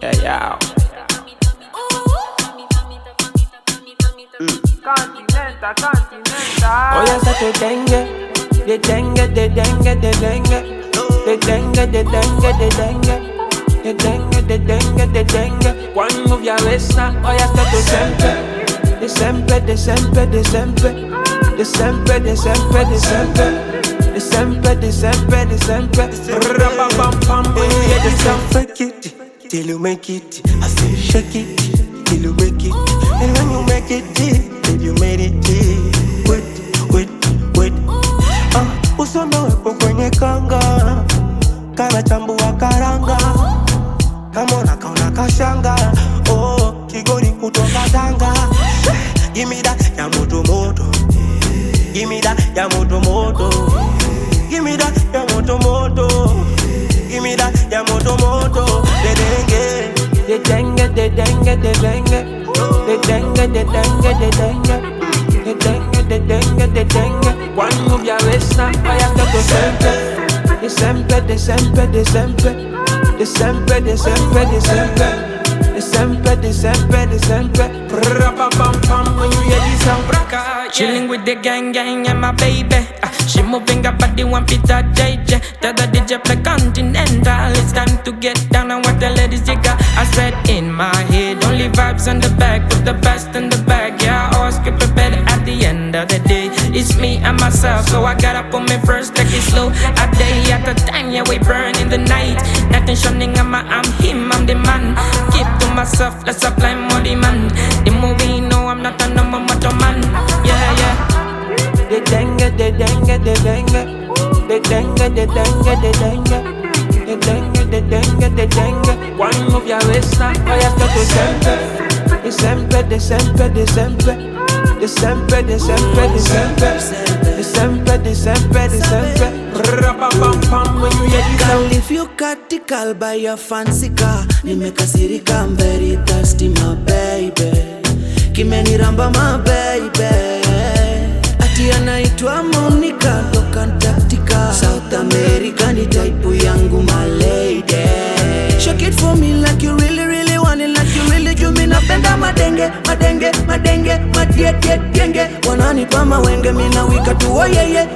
Yeah. Continental. Oye, hasta te dengue, de dengue, de dengue, de dengue. De dengue, de dengue, de dengue. De dengue, de dengue, de dengue. Quando vi a vesta, oye, hasta tu sempre. De sempre, de sempre, de sempre. De sempre, de sempre, de sempre. De sempre, de sempre, de sempre. Rapapam, when you hear the sound. Fake it till you make it. I say shake it till you make it. And when you make it, till you made it. Wait. Usome wepo kwenye kanga, kana chambua karanga. Kama unakaona kashanga, oh, kigori kutoka Tanga. Give me that ya moto moto. Give me that ya moto moto. Give me that ya moto moto. Give me that ya moto moto. De dengue, de dengue, de dengue, de dengue. De dengue, de dengue, de dengue. De dengue, de dengue, de dengue. Quando vi a vesta, vai até tu sempre. De sempre, de sempre, de sempre. De sempre, de sempre, de sempre. De sempre, de sempre, de sempre. Rapapam, when you hear this sound. Chilling with the gang and my baby. She moving her body, one fit a JJ. Tell the DJ play Continental. It's time to get down and what the ladies jigger. I said in my head, only vibes on the back, put the best in the bag. Yeah, I always get prepared at the end of the day. It's me and myself, so I gotta put me first, take it slow. A day at a time, yeah, we burn in the night. Nothing shining, I'm him, I'm the man. Keep to myself, let's apply more demand. The movie, no, I'm not a number motor man. Yeah. De dengue, de dengue, de dengue. De dengue, de dengue, de dengue. De dengue, de dengue, de dengue. Quando vi a vesta, vai até tu sempre. De sempre, de sempre, de sempre. De sempre, de sempre, de sempre. De sempre, de sempre, de sempre. Rapapam, when you hear this sound. If you critical by your fancy car, nimekasirika, I'm very thirsty, my baby. Kimeniramba, my baby. Ati anaitwa Monica, toka Antarctica. South America ni type yangu, my lady. Shake it for me like you really want it, like you really do. Me napenda madenge, madenge. Wananipa mawenge, mina wika tu oh yeah.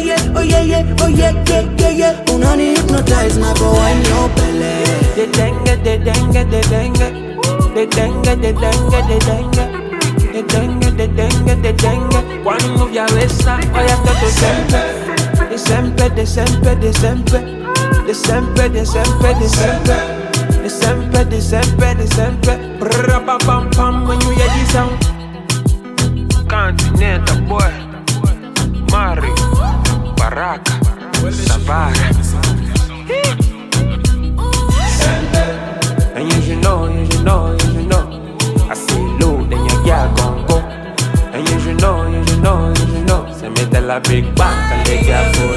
Unani hypnotize na go wine your belly. De dengue, de dengue, de dengue. De dengue, de dengue, de dengue. De dengue, de dengue, de dengue. Quando vi a vesta, vai até tu sempre. De sempre, de sempre, de sempre. De sempre, de sempre, de sempre. De sempre, de sempre, de sempre. Rapapam, when you hear this sound. Continental boy, Mario, Baraka, Savara. And you should know. I say low, then your girl gon' go. And you should know. Se mete la big back and they got full